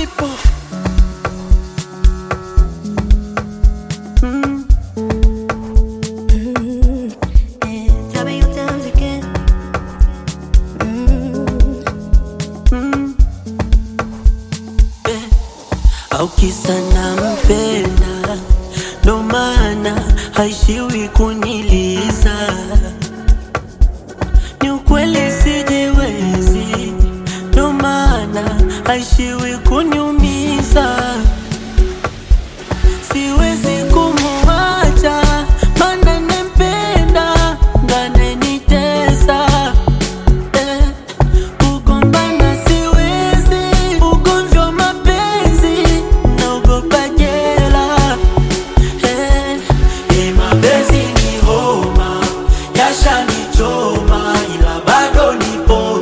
people. Tell me your times again. Au kisa nampenda, ndo maana haishiwi kuniliza. Ni ukweli sijiwezi, ndo maana haishiwi kuniumiza. Siwezi kumuacha, maana nampenda, ndo ananitesa. Kugombana siwezi, ugomvi wa mapenzi, naogopa jela. Mapenzi ni homa, yashanichoma, ila bado nipo.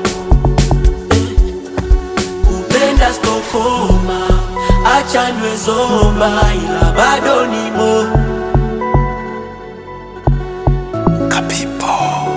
Kupenda stokoma, acha niwe zomba, ila bado nipo. Kapipo.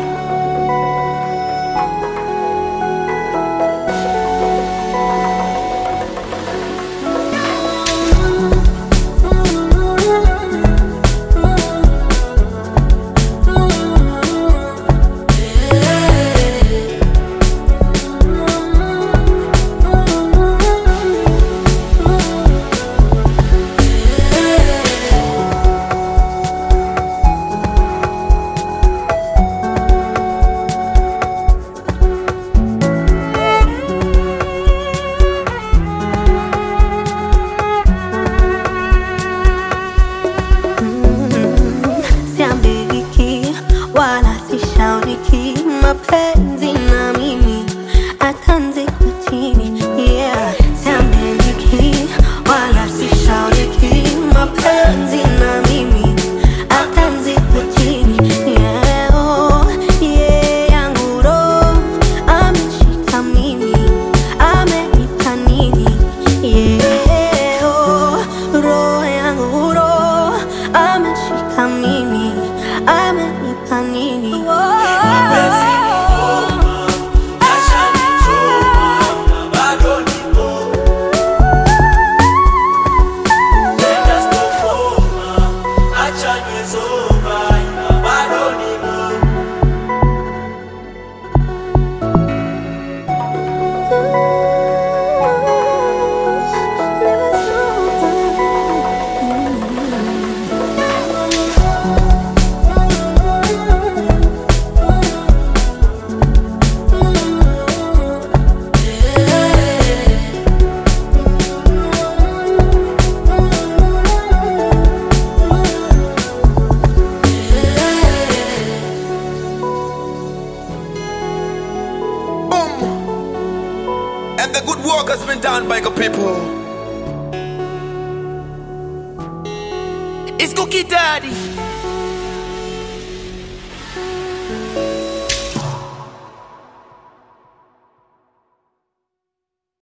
Siambiriki wala sishauriki, mapenzi na mimi atanzi kwa chini. Yeah, siambiriki wala sishauriki, mapenzi na mimi atanzi kwa chini. Yeah, oh, yeah, yangu roho ameshika mimi, amenipa nini? Yeah, oh, roho yangu roho ameshika mimi, amenipa nini? Mapenzi ni homa, yashanichoma, ila bado nipo. Kupenda stokoma, acha niwe zomba, ila bado nipo. And the good work has been done by the people. It's Cookie Daddy.